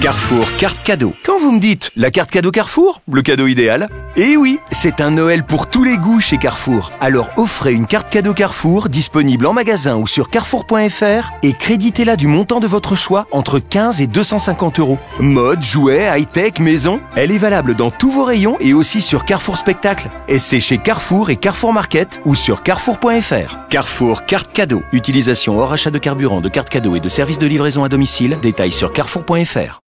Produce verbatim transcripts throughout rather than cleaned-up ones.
Carrefour carte cadeau. Quand vous me dites la carte cadeau Carrefour, le cadeau idéal, eh oui, c'est un Noël pour tous les goûts chez Carrefour. Alors offrez une carte cadeau Carrefour disponible en magasin ou sur carrefour point f r et créditez-la du montant de votre choix entre quinze et deux cent cinquante euros. Mode, jouets, high-tech, maison, elle est valable dans tous vos rayons et aussi sur Carrefour Spectacle. Et c'est chez Carrefour et Carrefour Market ou sur carrefour point f r. Carrefour carte cadeau. Utilisation hors achat de carburant, de carte cadeau et de services de livraison à domicile. Détails sur carrefour point f r.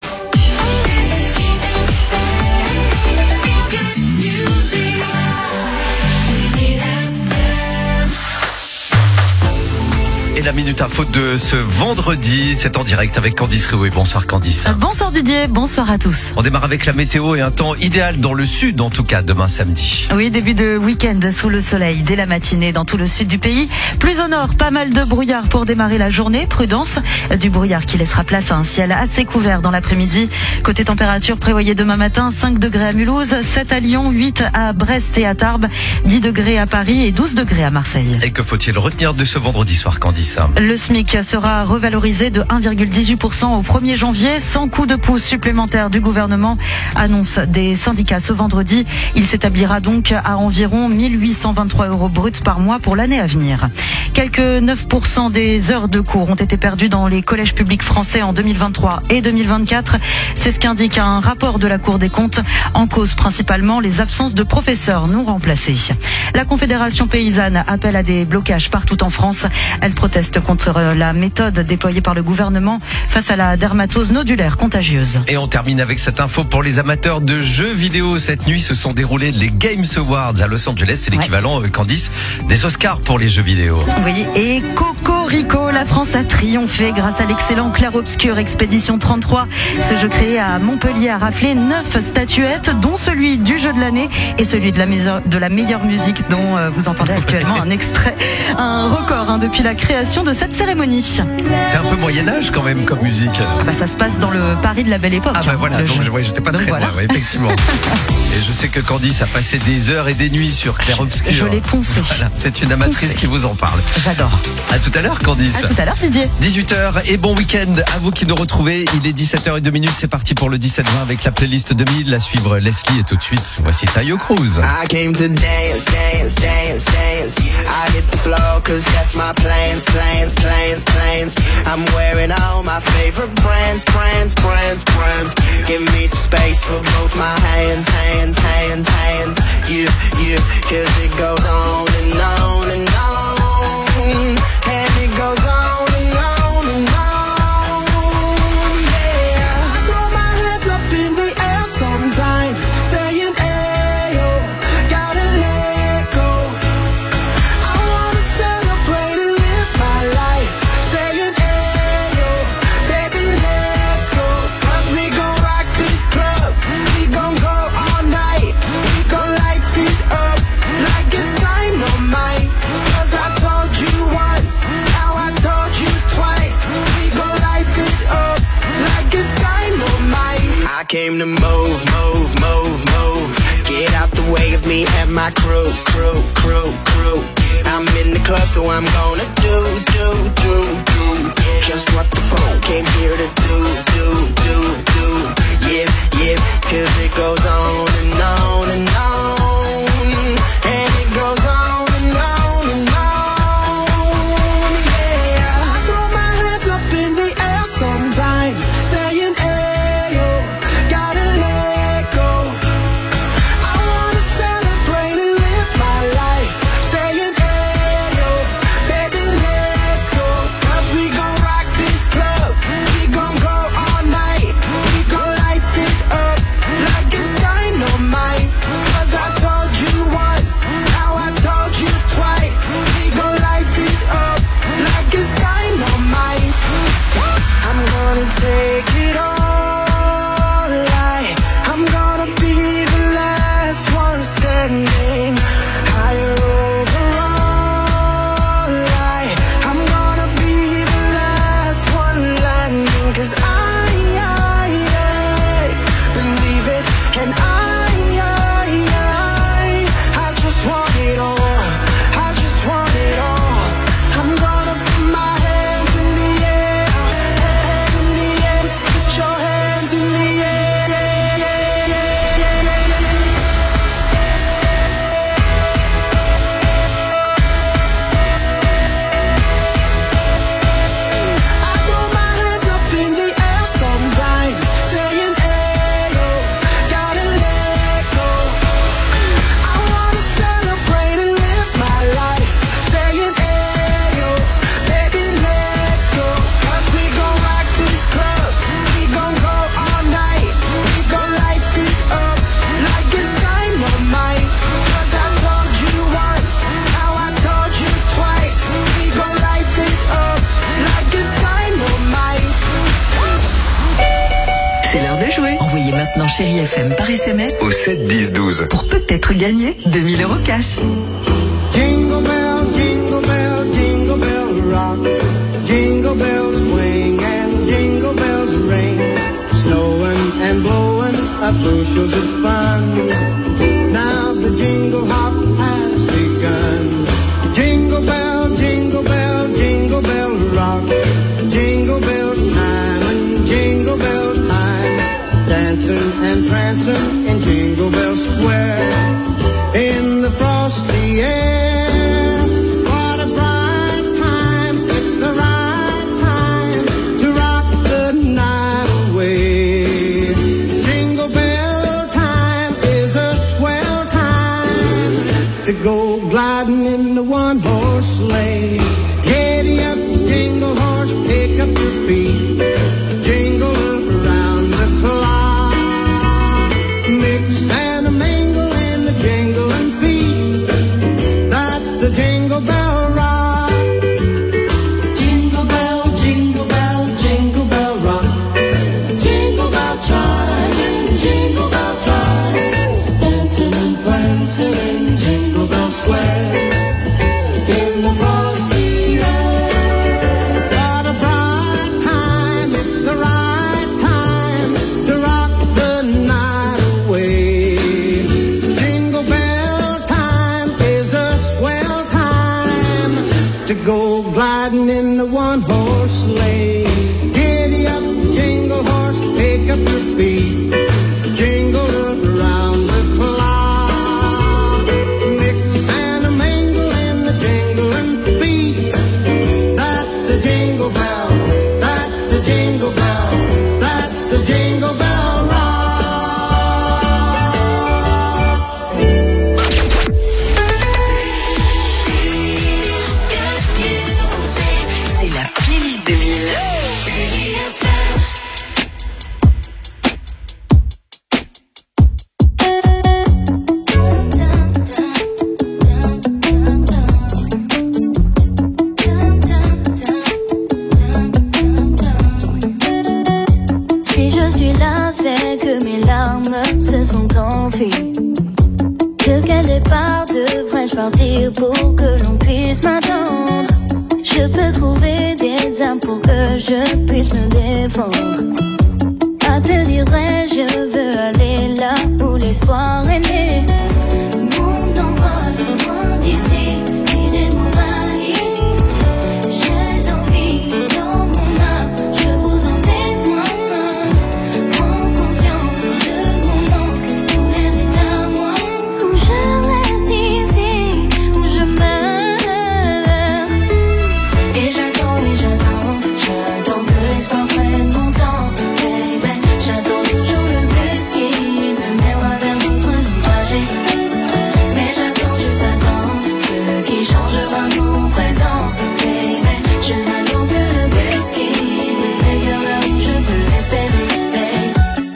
Et la Minute Info de ce vendredi, c'est en direct avec Candice Réoué. Bonsoir Candice. Bonsoir Didier, bonsoir à tous. On démarre avec la météo et un temps idéal dans le sud, en tout cas demain samedi. Oui, début de week-end sous le soleil dès la matinée dans tout le sud du pays. Plus au nord, pas mal de brouillard pour démarrer la journée. Prudence, du brouillard qui laissera place à un ciel assez couvert dans l'après-midi. Côté température, prévoyez demain matin cinq degrés à Mulhouse, sept à Lyon, huit à Brest et à Tarbes, dix degrés à Paris et douze degrés à Marseille. Et que faut-il retenir de ce vendredi soir, Candice? Le SMIC sera revalorisé de un virgule dix-huit pour cent au premier janvier, sans coup de pouce supplémentaire du gouvernement, annonce des syndicats ce vendredi. Il s'établira donc à environ mille huit cent vingt-trois euros bruts par mois pour l'année à venir. Quelques neuf pour cent des heures de cours ont été perdues dans les collèges publics français en deux mille vingt-trois et deux mille vingt-quatre. C'est ce qu'indique un rapport de la Cour des comptes, en cause principalement les absences de professeurs non remplacés. La Confédération paysanne appelle à des blocages partout en France. Elle proteste contre la méthode déployée par le gouvernement face à la dermatose nodulaire contagieuse. Et on termine avec cette info pour les amateurs de jeux vidéo. Cette nuit se sont déroulés les Games Awards à Los Angeles. C'est l'équivalent, ouais. Candice, des Oscars pour les jeux vidéo. Oui, et Cocorico, la France a triomphé grâce à l'excellent Clair-Obscur Expédition trente-trois. Ce jeu créé à Montpellier a raflé neuf statuettes, dont celui du jeu de l'année et celui de la, meilleure, de la meilleure musique dont euh, vous entendez actuellement un extrait. Un record hein, depuis la création de cette cérémonie. C'est un peu Moyen-Âge quand même comme musique. Ah bah ça se passe dans le Paris de la Belle Époque. Ah bah voilà, donc je, ouais, j'étais pas donc très voilà. loin, ouais, effectivement. Et je sais que Candice a passé des heures et des nuits sur Clair-Obscur. Je l'ai poncé. Voilà, c'est une amatrice Poncé. qui vous en parle. J'adore. À tout à l'heure Candice. À tout à l'heure Didier. dix-huit heures et bon week-end à vous qui nous retrouvez. Il est dix-sept heures zéro deux, c'est parti pour le dix-sept vingt avec la playlist deux mille. À suivre Leslie et tout de suite, voici Tayo Cruz. I came to dance, dance, dance, dance. I hit the floor cause that's my plans, plans, plans, plans. I'm wearing all my favorite brands, brands, brands, brands. Give me some space for both my hands, hands, hands, hands. You, you, cause it goes on and on and on. And it goes on and on and on. Yeah, I throw my hands up in the air sometimes, saying ayo, gotta let go. I wanna celebrate and live my life, saying ayo, baby let's go. Cause we gon' rock this club, we gon' go all night. We gon' light it up like it's dynamite. Cause I told you once, now I told you twice. We gon' light it up like it's dynamite. I came to move, move, move, move. Get out the way of me and my crew, crew, crew, crew. I'm in the club so I'm gonna do, do, do, do just what the phone came here to do, do, do, do. Yeah, yeah, cause it goes on and on and on. And it goes on and on and on. Yeah, I throw my hands up in the air sometimes, saying ayo, gotta let go. I wanna celebrate and live my life, saying ayo, baby let's go. Cause we gon' rock this club, we gon' go all night. C'est l'heure de jouer. Envoyez maintenant Chérie F M par S M S au sept dix douze pour peut-être gagner deux mille euros cash. Jingle bell, jingle bell, jingle bell rock. Jingle bells swing and jingle bells ring. Snowing and blowing up bushels of fun. Now the jingle hop has begun. Jingle bell, jingle bell, jingle bell rock. Jingle bells time and jingle bells time. Dancing and prancing in Jingle Bell Square. In the frosty air. What a bright time. It's the right time to rock the night away. Jingle bell time is a swell time to go gliding in the one-horse sleigh. Giddy up, jingle horse, pick up your feet. Jingle around the clock. Mix and a mingle in the jingling feet. That's the Jingle Bell Rock. Jingle bell, jingle bell, jingle bell rock. Jingle bell time and jingle bell time. Dancing and prancing in Jingle Bell Square. In the frosty air. What a bright time, it's the right time to rock the night away. Jingle bell time is a swell time to go gliding in the one-horse sleigh. Giddy up, jingle horse, pick up your feet. Jingle around the clock. Mix and a mingle in the jingling feet. That's the Jingle Bell. That's the Jingle Bell. That's the Jingle Bell Rock. C'est la playlist deux mille. Si je suis là, c'est que mes larmes se sont enfuies. De quel départ devrais-je partir pour que l'on puisse m'attendre? Je peux trouver des armes pour que je puisse me défendre. À te dire vrai, je veux aller là où l'espoir est né. Monde d'envol, loin d'ici, l'idée m'envahit. J'ai l'envie dans mon âme, je vous en témoigne. Prends conscience de mon manque, tout l'air est à moi. Où je reste ici, où je meurs. Et j'attends, et j'attends, j'attends que l'espoir prenne mon temps, baby. J'attends toujours le bus qui me mènera vers d'autres images. Mais j'attends, je t'attends, ce qui changera mon présent, baby. Je n'attends que le bus qui me mènera là où je peux espérer, baby.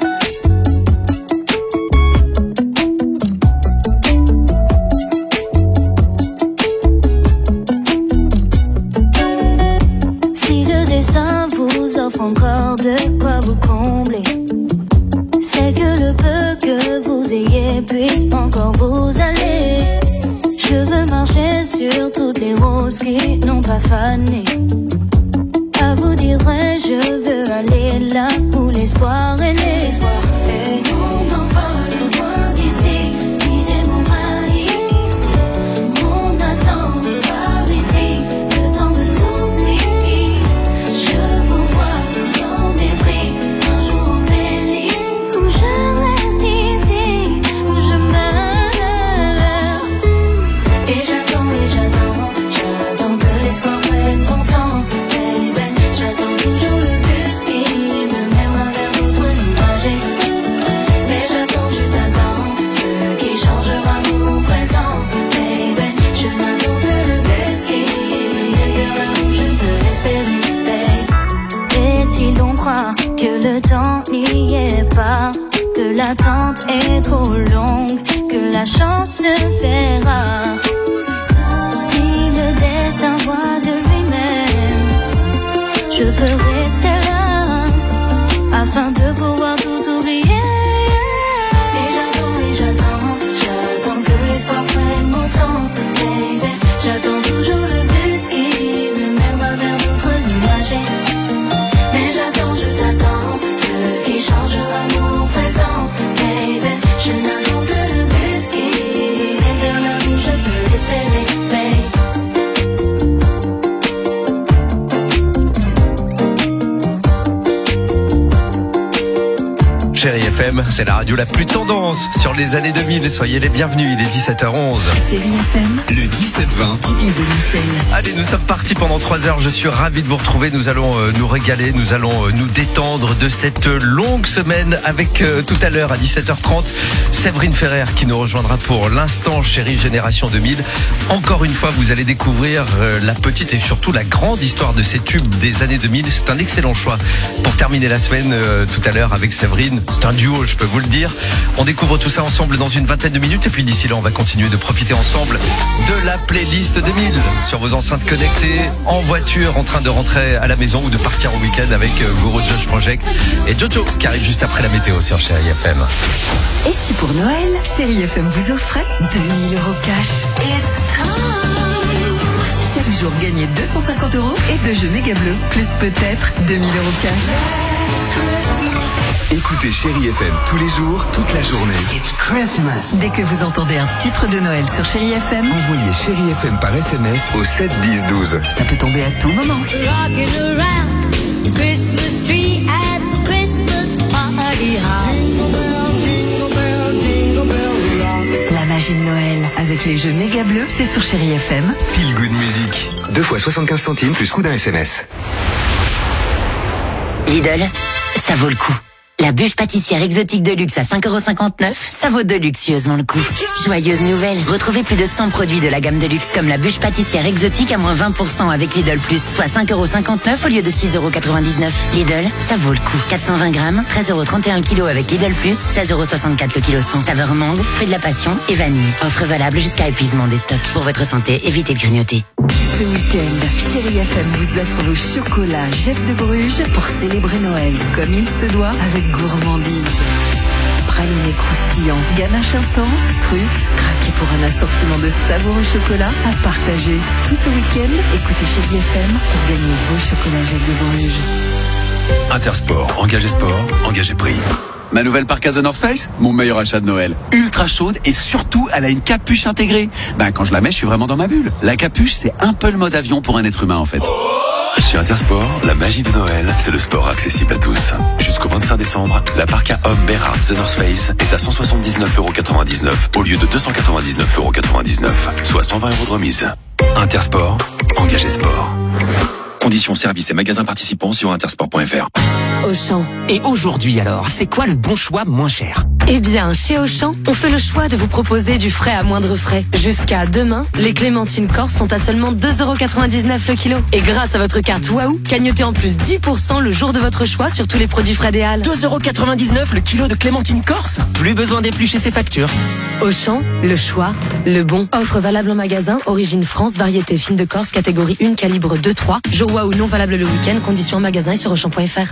Si le destin vous offre encore de quoi vous combler, c'est que le peu que vous ayez puisse encore vous aller. Je veux marcher sur toutes les roses qui n'ont pas fané. À vous dire vrai, je veux aller là où l'espoir est né. Et mon envol, loin d'ici, l'idée m'envahit. Mon attente par ici, le temps me s'oublie. Je vous vois sans mépris, un jour embelli. Où je reste ici, où je meurs. Et j'attends, et j'attends, j'attends que l'espoir prenne mon temps, baby. J'attends toujours le bus qui me mènera vers d'autres images. Mais j'attends, je t'attends, ce qui changera mon présent, baby. Je n'attends que le bus qui me mènera là où je peux espérer, baby. Et si l'on croit que le temps n'y est pas, que l'attente est trop longue, que la chance se fait rare, si le destin voit de lui-même, je peux rester là afin de pouvoir tout Chérie F M, c'est la radio la plus tendance sur les années deux mille. Soyez les bienvenus, il est dix-sept heures onze. Chérie F M, Le dix-sept vingt. Didi Bonicel. Allez, nous sommes partis pendant trois heures. Je suis ravi de vous retrouver. Nous allons euh, nous régaler, nous allons euh, nous détendre de cette longue semaine avec euh, tout à l'heure à dix-sept heures trente, Séverine Ferrer qui nous rejoindra pour l'instant Chérie Génération deux mille. Encore une fois, vous allez découvrir euh, la petite et surtout la grande histoire de ces tubes des années deux mille. C'est un excellent choix pour terminer la semaine euh, tout à l'heure avec Séverine. C'est un duo, je peux vous le dire. On découvre tout ça ensemble dans une vingtaine de minutes et puis d'ici là, on va continuer de profiter ensemble de la playlist deux mille sur vos enceintes connectées, en voiture, en train de rentrer à la maison ou de partir au week-end avec euh, Guru Josh Project et Jojo qui arrive juste après la météo sur Chérie F M. Et si pour Noël, Chérie F M vous offrait deux mille euros cash? Chaque jour, gagnez deux cent cinquante euros et deux jeux méga bleus, plus peut-être deux mille euros cash. Écoutez Chérie F M tous les jours, toute la journée. It's Christmas. Dès que vous entendez un titre de Noël sur Chérie F M, Envoyez Chérie F M par S M S au sept dix douze. ça peut tomber à tout moment. Rocking around the Christmas tree at the Christmas party hop. Jingle bell, jingle bell rock. La magie de Noël avec les jeux méga bleus, c'est sur Chérie F M. Feel Good Music. Deux fois soixante-quinze centimes plus coût d'un S M S. Lidl, ça vaut le coup. La bûche pâtissière exotique de luxe à cinq euros cinquante-neuf, ça vaut de luxueusement le coup. Joyeuse nouvelle, retrouvez plus de cent produits de la gamme de luxe comme la bûche pâtissière exotique à moins vingt pour cent avec Lidl Plus, soit cinq euros cinquante-neuf au lieu de six euros quatre-vingt-dix-neuf. Lidl, ça vaut le coup. quatre cent vingt grammes, treize euros trente et un le kilo avec Lidl Plus, seize euros soixante-quatre le kilo cent. Saveur mangue, fruit de la passion et vanille. Offre valable jusqu'à épuisement des stocks. Pour votre santé, évitez de grignoter. Ce week-end, Chérie F M vous offre vos chocolats Jeff de Bruges pour célébrer Noël comme il se doit avec gourmandise. Praliné croustillant, ganache intense, truffes, craquez pour un assortiment de savoureux chocolats à partager. Tout ce week-end, écoutez Chérie F M pour gagner vos chocolats Jeff de Bruges. Intersport, engagé sport, engagé prix. Ma nouvelle parka The North Face, mon meilleur achat de Noël. Ultra chaude et surtout, elle a une capuche intégrée. Ben, quand je la mets, je suis vraiment dans ma bulle. La capuche, c'est un peu le mode avion pour un être humain, en fait. Chez Intersport, la magie de Noël, c'est le sport accessible à tous. Jusqu'au vingt-cinq décembre, la parka homme Berard The North Face est à cent soixante-dix-neuf euros quatre-vingt-dix-neuf au lieu de deux cent quatre-vingt-dix-neuf euros quatre-vingt-dix-neuf, soit cent vingt euros de remise. Intersport, engagé sport. Conditions, services et magasins participants sur intersport point f r. Auchan. Et aujourd'hui alors, c'est quoi le bon choix moins cher? Eh bien, chez Auchan, on fait le choix de vous proposer du frais à moindre frais. Jusqu'à demain, les clémentines corse sont à seulement deux euros quatre-vingt-dix-neuf le kilo. Et grâce à votre carte Waouh, cagnotez en plus dix pour cent le jour de votre choix sur tous les produits frais des Halles. deux euros quatre-vingt-dix-neuf le kilo de clémentine corse? Plus besoin d'éplucher ses factures. Auchan, le choix, le bon. Offre valable en magasin, origine France, variété fine de Corse, catégorie un, calibre deux trois. Jour Waouh non valable le week-end, conditions en magasin et sur auchan point f r.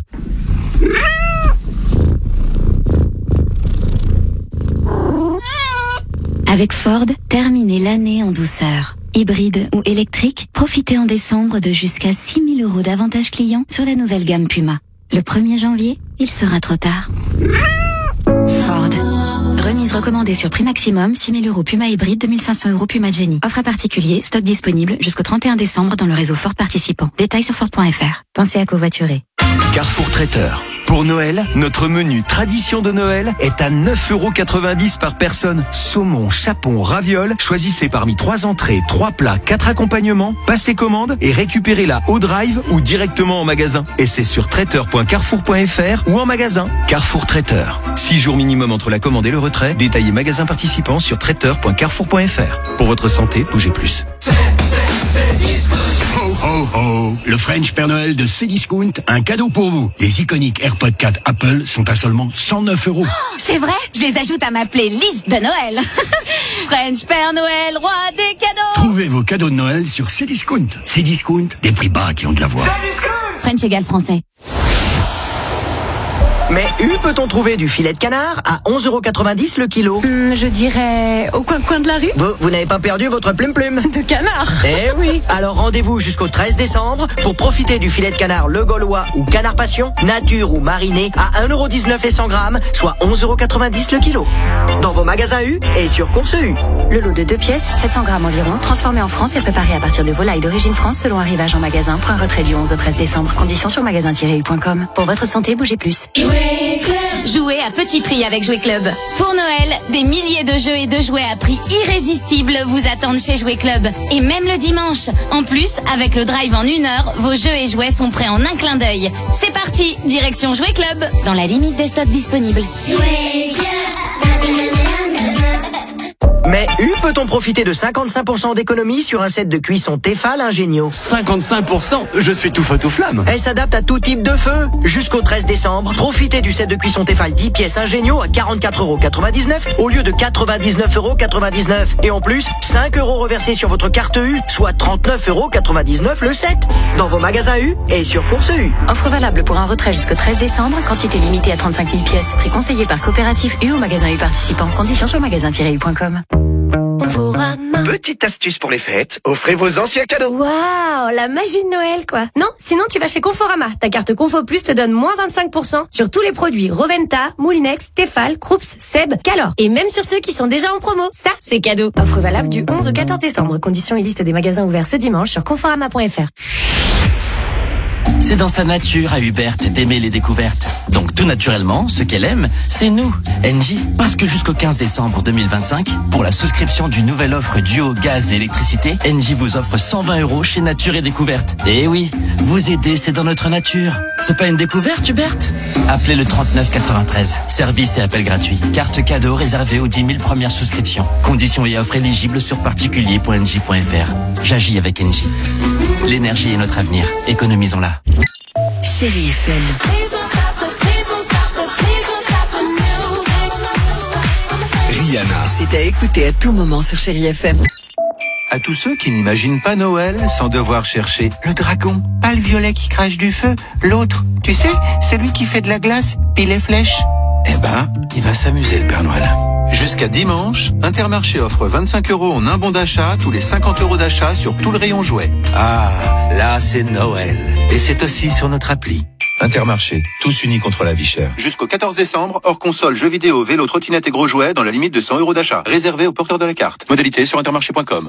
Avec Ford, terminez l'année en douceur. Hybride ou électrique, profitez en décembre de jusqu'à six mille euros d'avantages clients sur la nouvelle gamme Puma. Le premier janvier, il sera trop tard. Ford. Remise recommandée sur prix maximum, six mille euros Puma hybride, deux mille cinq cents euros Puma Jenny. Offre à particulier, stock disponible jusqu'au trente et un décembre dans le réseau Ford participant. Détails sur Ford point f r. Pensez à covoiturer. Carrefour Traiteur. Pour Noël, notre menu tradition de Noël est à neuf euros quatre-vingt-dix par personne. Saumon, chapon, ravioles. Choisissez parmi trois entrées, trois plats, quatre accompagnements. Passez commande et récupérez-la au drive ou directement en magasin. Et c'est sur traiteur point carrefour point f r ou en magasin. Carrefour Traiteur. six jours minimum entre la commande et le retrait. Détaillez magasin participant sur traiteur point carrefour point f r. Pour votre santé, bougez plus. Ho ho ho! Le French Père Noël de Cdiscount, un cadeau pour vous. Les iconiques AirPods quatre Apple sont à seulement cent neuf euros. Oh, c'est vrai? Je les ajoute à ma playlist de Noël. French Père Noël, roi des cadeaux. Trouvez vos cadeaux de Noël sur Cdiscount. Cdiscount, des prix bas qui ont de la voix. French égale français. Mais où peut-on trouver du filet de canard à onze euros quatre-vingt-dix le kilo? Hum, je dirais au coin-coin de la rue. Vous, vous n'avez pas perdu votre plume-plume de canard? Eh oui. Alors rendez-vous jusqu'au treize décembre pour profiter du filet de canard Le Gaulois ou Canard Passion, nature ou mariné à un euro dix-neuf et cent grammes, soit onze euros quatre-vingt-dix le kilo. Dans vos magasins U et sur Course U. Le lot de deux pièces, sept cents grammes environ, transformé en France et préparé à partir de volailles d'origine France selon arrivage en magasin. Point retrait du onze au treize décembre. Conditions sur magasin tiret u point com. Pour votre santé, bougez plus. Jouer à petit prix avec Jouet Club. Pour Noël, des milliers de jeux et de jouets à prix irrésistible vous attendent chez Jouet Club. Et même le dimanche. En plus, avec le drive en une heure, vos jeux et jouets sont prêts en un clin d'œil. C'est parti, direction Jouet Club, dans la limite des stocks disponibles. Mais U peut-on profiter de cinquante-cinq pour cent d'économie sur un set de cuisson Tefal Ingenio? cinquante-cinq pour cent? Je suis tout feu tout flamme. Elle s'adapte à tout type de feu. Jusqu'au treize décembre, profitez du set de cuisson Tefal dix pièces Ingenio à quarante-quatre euros quatre-vingt-dix-neuf au lieu de quatre-vingt-dix-neuf euros quatre-vingt-dix-neuf. Et en plus, cinq euros reversés sur votre carte U, soit trente-neuf euros quatre-vingt-dix-neuf le set. Dans vos magasins U et sur Course U. Offre valable pour un retrait jusqu'au treize décembre, quantité limitée à trente-cinq mille pièces. Prix conseillé par coopératif U ou magasin U participant. Conditions sur magasin tiret u point com. Petite astuce pour les fêtes, offrez vos anciens cadeaux. Waouh, la magie de Noël quoi. Non, sinon tu vas chez Conforama. Ta carte Confo Plus te donne moins vingt-cinq pour cent sur tous les produits Roventa, Moulinex, Tefal, Krups, Seb, Calor. Et même sur ceux qui sont déjà en promo. Ça, c'est cadeau. Offre valable du onze au quatorze décembre. Conditions et liste des magasins ouverts ce dimanche sur conforama point f r. C'est dans sa nature à Hubert d'aimer les découvertes. Donc tout naturellement, ce qu'elle aime, c'est nous, Engie. Parce que jusqu'au quinze décembre deux mille vingt-cinq, pour la souscription d'une nouvelle offre duo gaz et électricité, Engie vous offre cent vingt euros chez Nature et Découverte. Et oui, vous aider, c'est dans notre nature. C'est pas une découverte, Hubert? Appelez le trente-neuf quatre-vingt-treize. Service et appel gratuit. Carte cadeau réservée aux dix mille premières souscriptions. Conditions et offres éligibles sur particulier point engie point f r. J'agis avec Engie. L'énergie est notre avenir. Économisons-la. Chérie F M. Rihanna. C'est à écouter à tout moment sur Chérie F M. À tous ceux qui n'imaginent pas Noël sans devoir chercher le dragon, pas le violet qui crache du feu, l'autre, tu sais, celui qui fait de la glace, puis les flèches. Eh ben, il va s'amuser le Père Noël. Jusqu'à dimanche, Intermarché offre vingt-cinq euros en un bon d'achat tous les cinquante euros d'achat sur tout le rayon jouets. Ah, là c'est Noël. Et c'est aussi sur notre appli. Intermarché, tous unis contre la vie chère. Jusqu'au quatorze décembre, hors console, jeux vidéo, vélo, trottinette et gros jouets dans la limite de cent euros d'achat. Réservé aux porteurs de la carte. Modalité sur intermarché point com.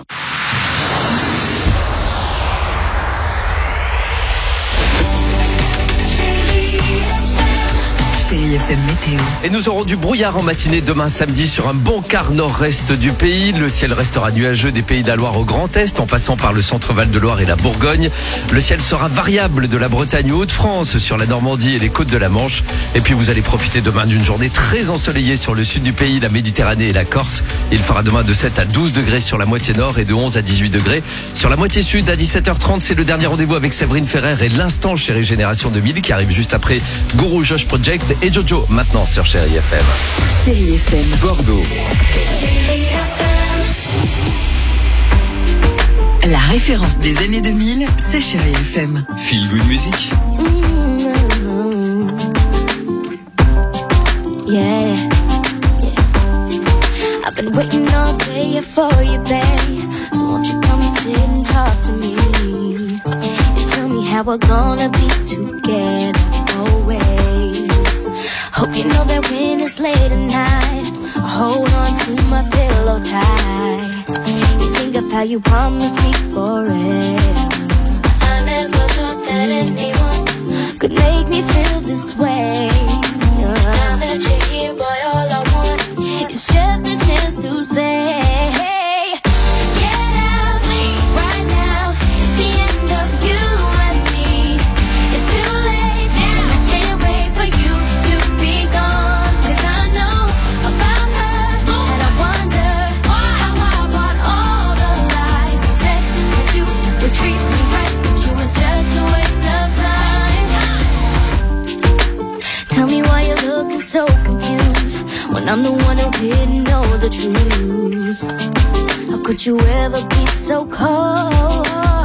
Chérie F M météo. Et nous aurons du brouillard en matinée demain samedi sur un bon quart nord-est du pays. Le ciel restera nuageux des Pays de la Loire au Grand Est en passant par le centre Val-de-Loire et la Bourgogne. Le ciel sera variable de la Bretagne aux Hauts-de-France sur la Normandie et les côtes de la Manche. Et puis vous allez profiter demain d'une journée très ensoleillée sur le sud du pays, la Méditerranée et la Corse. Il fera demain de sept à douze degrés sur la moitié nord et de onze à dix-huit degrés sur la moitié sud. À dix-sept heures trente, c'est le dernier rendez-vous avec Séverine Ferrer et l'instant Chérie Génération deux mille qui arrive juste après Guru Josh Project et Jojo maintenant sur Chérie F M. Chérie F M Bordeaux. La référence des années deux mille, c'est Chérie F M. Feel Good Music. Yeah, yeah. I've been waiting all day for you, babe. So won't you come and sit and talk to me? And tell me how we're gonna be together always. Hope you know that when it's late at night, I hold on to my pillow tight. You think of how you promised me forever. I never thought that anyone could make me feel this way. Now that you're here, boy, all I want is just a chance to say, get out right now. It's the end of you and me. It's too late now. I can't wait for you to be gone. 'Cause I know about her, and I wonder how I bought all the lies. You said that you would treat me right, but you was just a waste of time. Tell me why you're looking so confused when I'm the one who didn't know the truth. How could you ever be so cold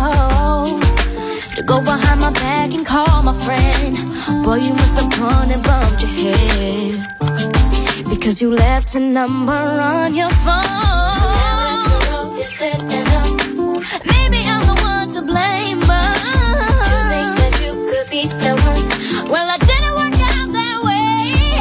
to go behind my back and call my friend? Boy, you must have gone and bumped your head because you left a number on your phone. So now after all this said and done, maybe I'm the one to blame, but to think that you could be the one, well, I didn't work out that way.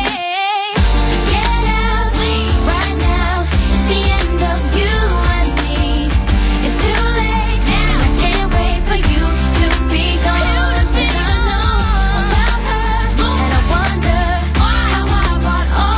Get out right now. It's the end of you and me. It's too late now. I can't wait for you to be gone. I know about her, and I wonder how I bought all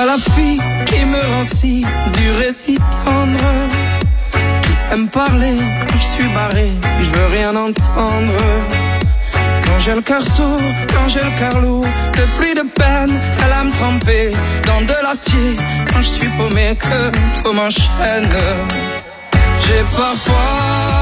Toi la fille qui me rend si dur et si tendre, qui sait me parler quand je suis barré, je veux rien entendre. Quand j'ai le cœur sourd, quand j'ai le cœur lourd, de pluie de peine, elle a me tremper dans de l'acier. Quand je suis paumé, que tout m'enchaîne. J'ai parfois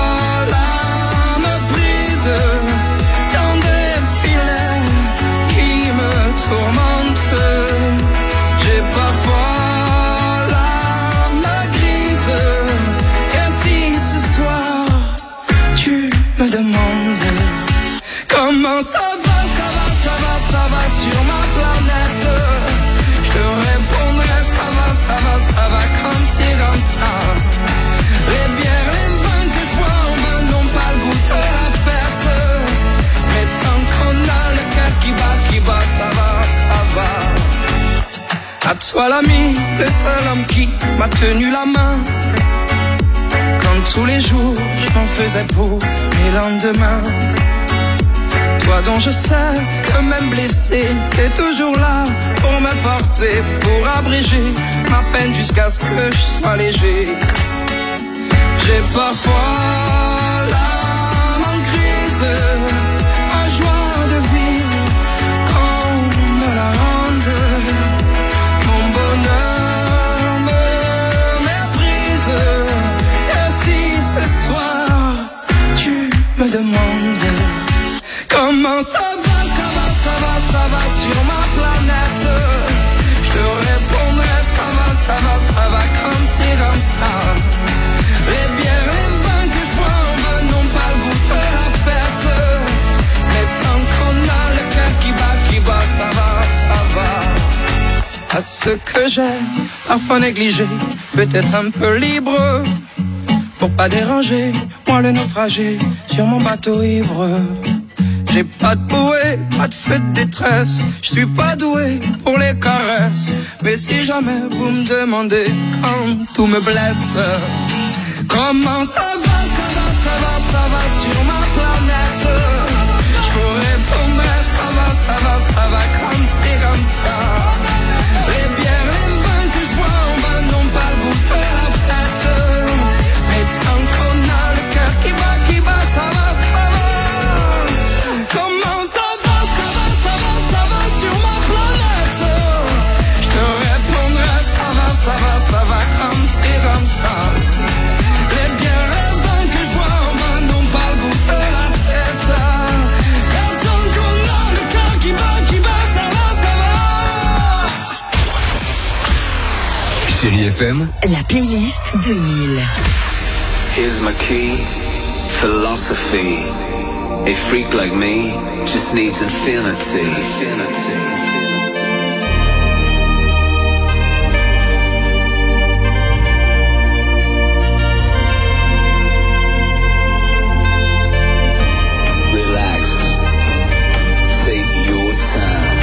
l'âme prise dans des filets qui me tourmentent. J'ai parfois l'âme grise. Et si ce soir tu me demandes comment ça va, ça va, ça va, ça va sur ma planète, je te répondrai ça va, ça va, ça va comme ci, comme ça. Les bières, les vins que je bois en vin n'ont pas le goût de la fête. Mais tant qu'on a le cœur qui bat, qui bat, ça va, ça va. À toi l'ami, le seul homme qui m'a tenu la main. Quand tous les jours, je m'en faisais pour mes lendemains. Toi dont je sais que même blessé, t'es toujours là pour me porter, pour abréger ma peine jusqu'à ce que je sois léger. J'ai parfois l'âme en crise, en joie de vivre qu'on me la rende. Mon bonheur me méprise. Et si ce soir tu me demandes comment ça va, ça va, ça va, ça va sur ma planète, je te répondrai ça va, ça va, ça va comme ci, comme ça. Les bières, les vins que je bois en vin n'ont pas le goût de la fête. Mais tant qu'on a le cœur qui bat, qui bat, ça va, ça va. À ce que j'ai parfois négligé, peut-être un peu libre, pour pas déranger, moi le naufragé sur mon bateau ivre. J'ai pas de bouée, pas de feu de détresse, je suis pas doué pour les caresses. Mais si jamais vous me demandez quand tout me blesse, comment ça va, ça va, ça va, ça va sur ma planète, je vous répondrai ça va, ça va, ça va comme c'est comme ça. Les bières, les vins que je bois en vin n'ont pas le goût de la fête. Mais tant qu'on a le cœur qui bat, qui bat, ça va, ça va. Comment ça va, ça va, ça va, ça va sur ma planète, je te répondrai ça va, ça va, ça va comme c'est comme ça. Les bières, les vins que je bois en vin n'ont pas le goût de la fête. Et tant qu'on a le cœur qui bat, qui bat, ça va, ça va. Chérie F M, la playlist deux mille. Here's my key, philosophy. A freak like me just needs infinity. Relax, take your time.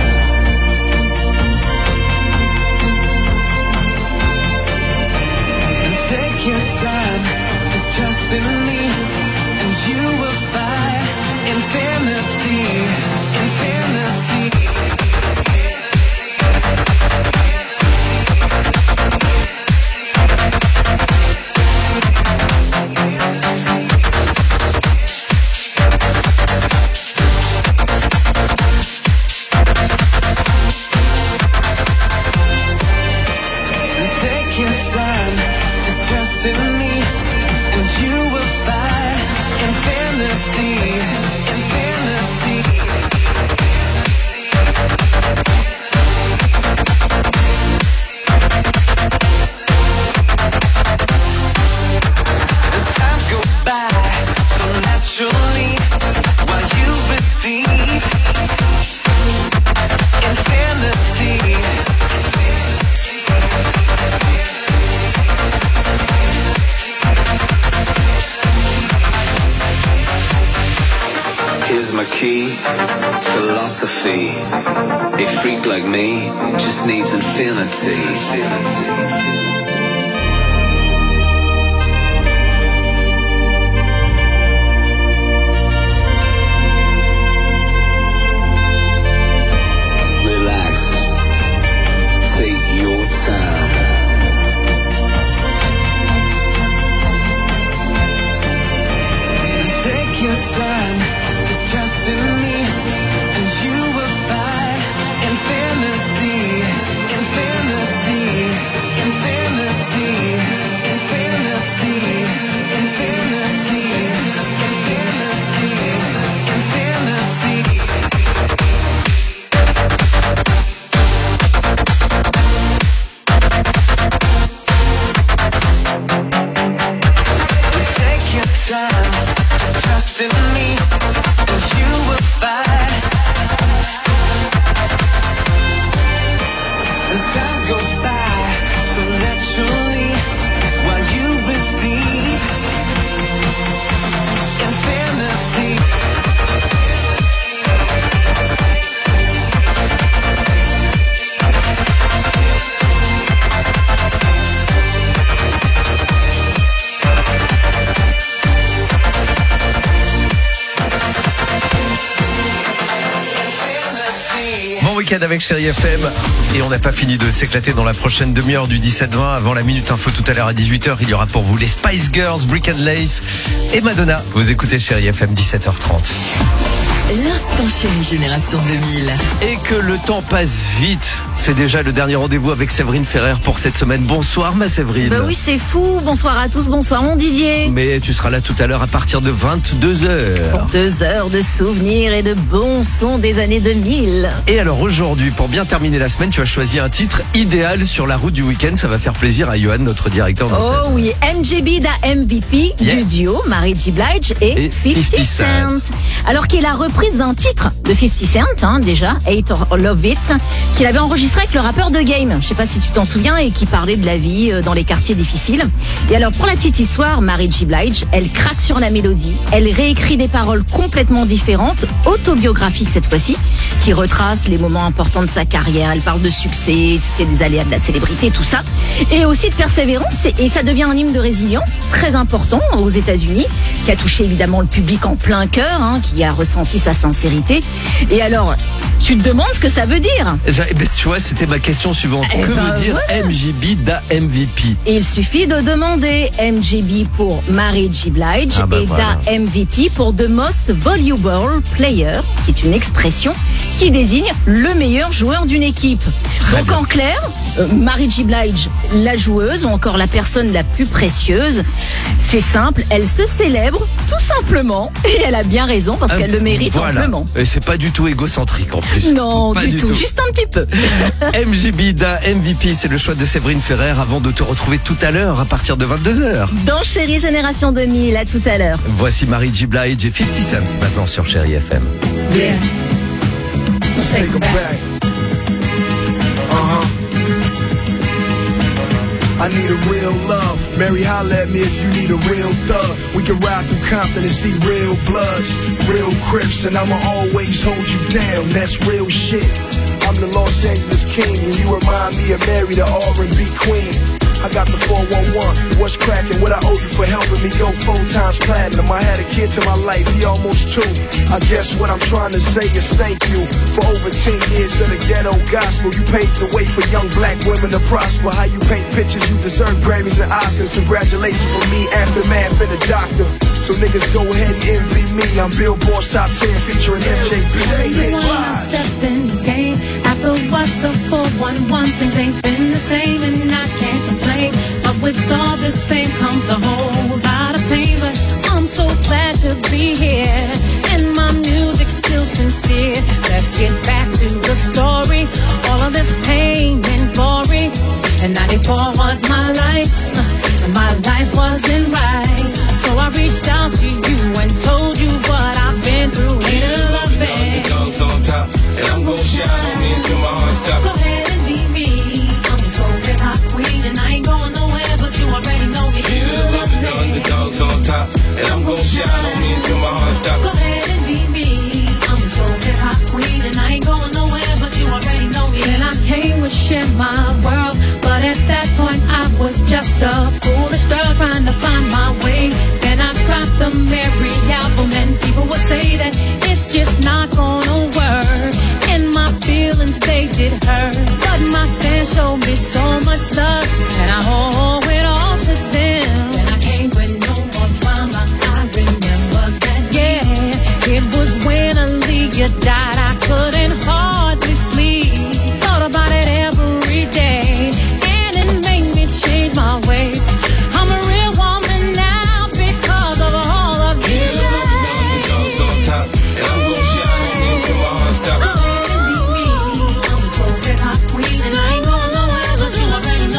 Take your time to trust in me, and you will find infinity, infinity. Take your time to trust in me, and you will find infinity, infinity. The time goes by so naturally while you receive infinity. Here's my key, philosophy. A freak like me just needs infinity. Relax, take your week-end avec Chérie F M. Et on n'a pas fini de s'éclater dans la prochaine demi-heure du dix-sept vingt. Avant la Minute Info tout à l'heure à dix-huit heures, il y aura pour vous les Spice Girls, Brick and Lace et Madonna. Vous écoutez Chérie F M, dix-sept heures trente. L'instant chérie génération deux mille. Et que le temps passe vite. C'est déjà le dernier rendez-vous avec Séverine Ferrer pour cette semaine. Bonsoir ma Séverine. Bah oui, c'est fou. Bonsoir à tous, bonsoir mon Didier. Mais tu seras là tout à l'heure à partir de vingt-deux heures. Pour deux heures de souvenirs et de bons sons des années deux mille. Et alors aujourd'hui, pour bien terminer la semaine, tu as choisi un titre idéal sur la route du week-end. Ça va faire plaisir à Johan, notre directeur d'antenne. Oh oui, M J B da M V P yeah. du duo Mary J. Blige et, et fifty Cent. Alors qu'il a repris d'un titre de fifty Cent, hein, déjà, Hate or Love It, qu'il avait enregistré avec le rappeur The Game. Je sais pas si tu t'en souviens, et qui parlait de la vie dans les quartiers difficiles. Et alors, pour la petite histoire, Mary J. Blige, elle craque sur la mélodie, elle réécrit des paroles complètement différentes, autobiographiques cette fois-ci, qui retracent les moments importants de sa carrière. Elle parle de succès, tu sais, des aléas de la célébrité, tout ça, et aussi de persévérance, et ça devient un hymne de résilience très important aux États-Unis, qui a touché évidemment le public en plein cœur, hein, qui a ressenti sa sincérité. Et alors, tu te demandes ce que ça veut dire. Tu vois, c'était ma question suivante. Eh que ben veut dire voilà. M J B da M V P? Il suffit de demander M J B pour Mary J. Blige ah bah et voilà. da M V P pour The Most Valuable Player, qui est une expression qui désigne le meilleur joueur d'une équipe. Très Donc bien. en clair, euh, Mary J. Blige, la joueuse ou encore la personne la plus précieuse, c'est simple, elle se célèbre tout simplement et elle a bien raison parce qu'elle le mérite voilà. amplement. Et c'est pas du tout égocentrique en plus. Non, pas du, tout. juste un petit peu. M J B da M V P, c'est le choix de Séverine Ferrer avant de te retrouver tout à l'heure à partir de vingt-deux heures. Dans Chérie Génération deux mille, à tout à l'heure. Voici Mary J. Blige et fifty Cent maintenant sur Chérie F M. Yeah. Let's take it back. Uh-huh. I need a real love. Mary, holla at me if you need a real thug. We can ride through Compton and see real bloods, real Crips, and I'ma always hold you down. That's real shit. I'm the Los Angeles king, and you remind me of Mary, the R and B queen. I got the four one one, what's cracking? What I owe you for helping me go four times platinum. I had a kid to my life, he almost two. I guess what I'm trying to say is thank you for over ten years of the ghetto gospel. You paved the way for young black women to prosper. How you paint pictures, you deserve Grammys and Oscars. Congratulations from me, Aftermath and the Doctor. So niggas go ahead and envy me. I'm Billboard's top ten featuring M J B. Stepped in this game. After what's the four one one, things ain't been the same, and I can't complain. But with all this fame comes a whole lot of pain. But I'm so glad to be here, and my music's still sincere. Let's get back to the story. All of this pain and glory. And ninety-four was my life, and my life wasn't right. So I reached out to you and told you what I've been through. Ain't love it. The dogs on top, and I'm gon' shine on me until my heart stops. Go ahead and be me. I'm the soul hip hop queen, and I ain't going nowhere, but you already know me. Feel love it, the underdogs on top, and I'm gon' shine on me until my heart stops. Go ahead and be me. I'm the soul hip hop queen, and I ain't going nowhere, but you already know me. And I came to share my world, but at that point I was just a foolish girl trying to find my way. Then I dropped the Mary album, and people would say that it's just not gonna work. And my feelings, they did hurt, but my fans showed me so much love, and I owe it all to them. And I came with no more drama, I remember that, yeah. It was when Aaliyah died, I couldn't hardly sleep. Thought about it every day, and it made me change my way. I'm a real woman now because of all of you. Feel love it, the dogs on top, and I'm gon' shine on me until my heart stops. I'm the soul hip hop queen, and I ain't going nowhere, but you already know.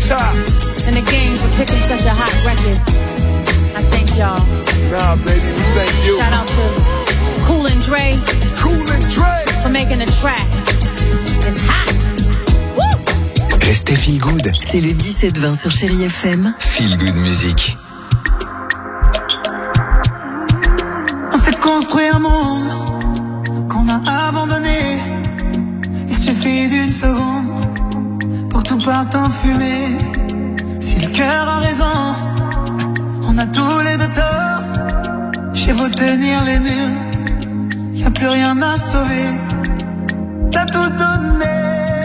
top. And the game for picking such a hot record. I thank y'all. Nah, baby, we thank you. Shout out to Cool and Dre. Cool and Dre. For making the track. It's hot. Woo! Restez feel good. C'est le dix-sept vingt sur Chérie F M. Feel good music. On s'est construit un monde qu'on a abandonné. Il suffit d'une seconde pour que tout parte en fumée. Si le cœur a raison, on a tous les deux tort. J'ai beau tenir les murs, y'a plus rien à sauver. T'as tout donné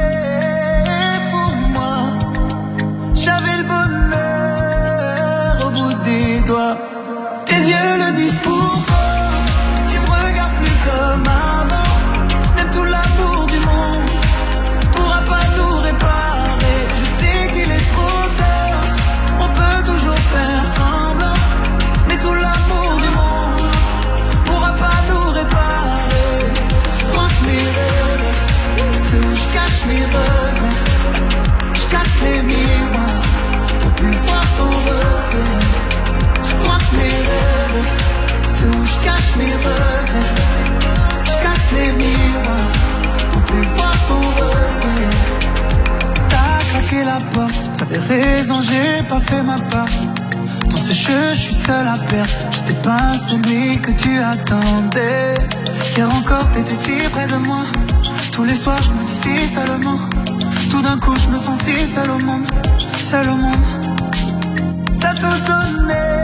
pour moi. J'avais le bonheur au bout des doigts. Tes yeux le disent pourquoi. Tu me regardes plus comme avant. Même tout l'amour du monde pourra pas nous réparer. Je sais qu'il est trop tard. On peut toujours faire semblant. Mais tout l'amour du monde pourra pas nous réparer. Je pense mes rêves, ceux où je cache mes regrets. Je casse les miroirs pour plus voir ton reflet. Je pense mes rêves, ceux où je cache mes regrets. Je casse les miroirs pour plus voir ton reflet. T'as claqué la porte, t'avais raison, j'ai pas fait ma part. Dans ce jeu, je suis seul à perdre. J'étais pas celui que tu attendais. Hier encore, t'étais si près de moi. Tous les soirs, je me dis si seulement. Tout d'un coup, je me sens si seul au monde. Seul au monde. T'as tout donné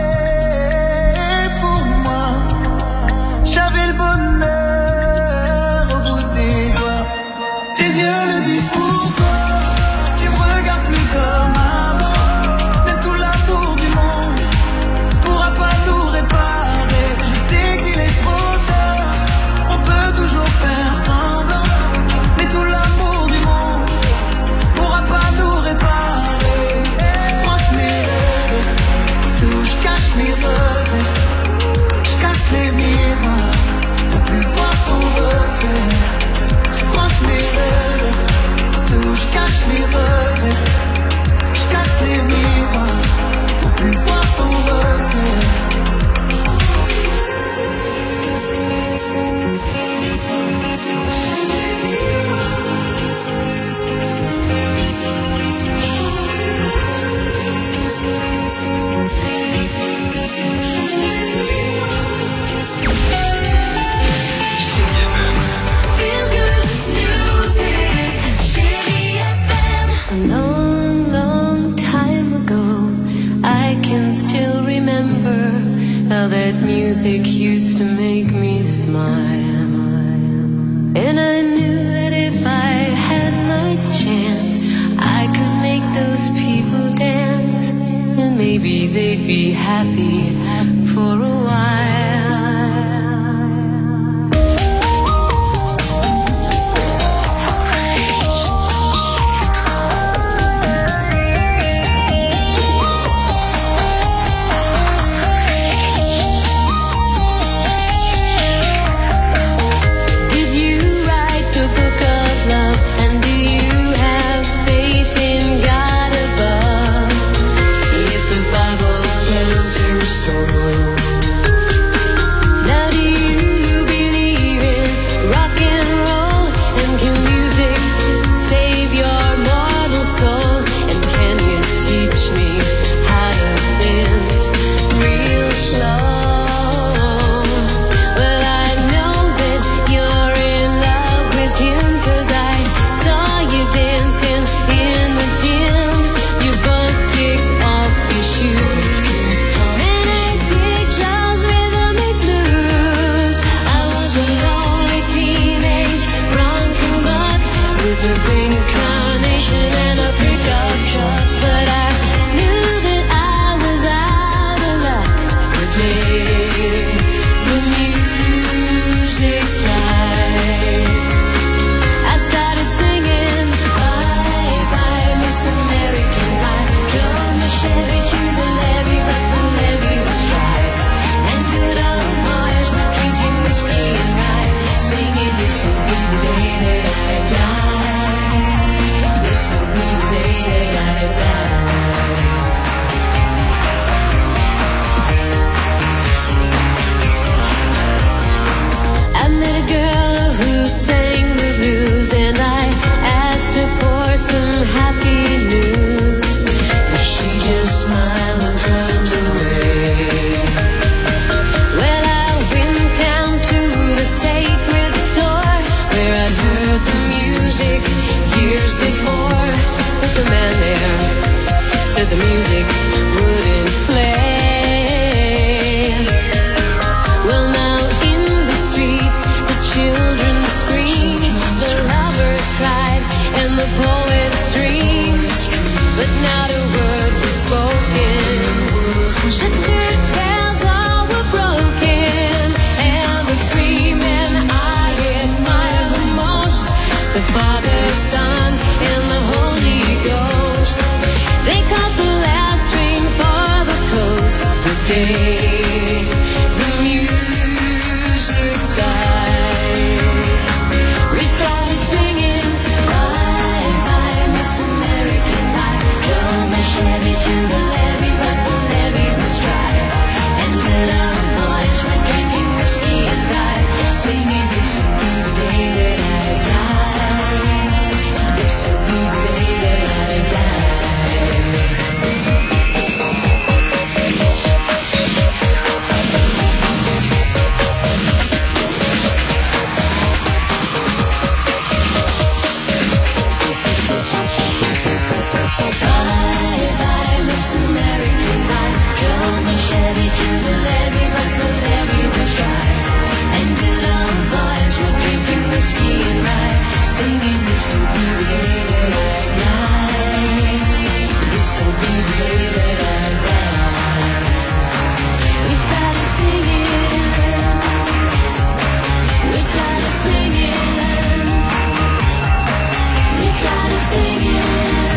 pour moi. J'avais le bonheur au bout des doigts. Tes yeux le disent pourquoi. Tu me regardes plus comme avant. Même tout l'amour du monde pourra pas nous réparer. Je sais qu'il est trop tard. On peut toujours faire semblant. Mais tout l'amour du monde pourra pas nous réparer. France mes rêves, ceux où je cache mes regrets. Je casse les miroirs pour plus voir ton reflet. Je France mes rêves, ceux où je cache mes regrets. Je casse les miroirs pour plus voir ton reflet. A long, long time ago, I can still remember how that music used to make me smile. And I knew that if I had my chance, I could make those people dance. And maybe they'd be happy for a while. Did you write the book of love? And do you have faith in God above? If the Bible tells you so, but the man there said the music wouldn't play. Well, now in the streets, the children scream, the lovers cried, and the poets dream, but not a word was spoken. The church bells all were broken, and the free men I admire the most, the Father, Son, and the Holy Ghost. They caught the last train for the coast. Today, the music died. We started singing, bye, bye, Miss American Life. Drove my Chevy to the levee, but the levee was dry. And good old boys were drinking whiskey and rye, singing, this will be the day that I die. This will be the day that I die. Bye, bye, Miss American Life. Drove my Chevy to the levee, but the levee was dry. And good old boys were drinking whiskey and rye, singing, this will be the day that I die. This will be the day that I die. We started singing. We started singing. We started singing.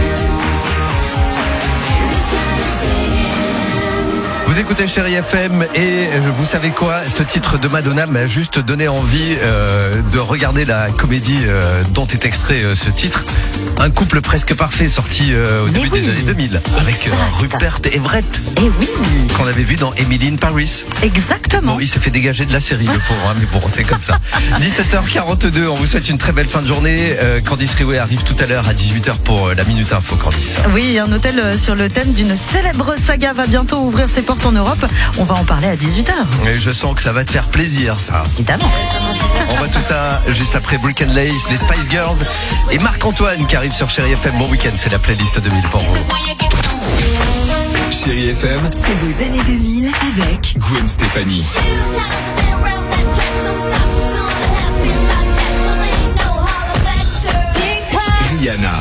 We started singing. Vous écoutez Chérie F M et vous savez quoi, ce titre de Madonna m'a juste donné envie euh, de regarder la comédie euh, dont est extrait euh, ce titre. Un couple presque parfait sorti euh, au Mais début oui. des années deux mille avec euh, Rupert Everett Et oui, qu'on avait vu dans Emily in Paris. exactement. Bon, il s'est fait dégager de la série le pauvre, hein, mais bon, c'est comme ça. dix-sept heures quarante-deux, on vous souhaite une très belle fin de journée. Euh, Candice Riouet arrive tout à l'heure à dix-huit heures pour euh, la Minute Info, Candice. Oui, un hôtel euh, sur le thème d'une célèbre saga va bientôt ouvrir ses portes en Europe. On va en parler à dix-huit heures. Et je sens que ça va te faire plaisir, ça. Évidemment. On voit tout ça juste après Brick and Lace, les Spice Girls et Marc-Antoine qui arrive sur Chérie F M. Bon week-end, c'est la playlist deux mille pour vous. Chérie F M, C'est vos années deux mille avec Gwen Stefani. Rihanna.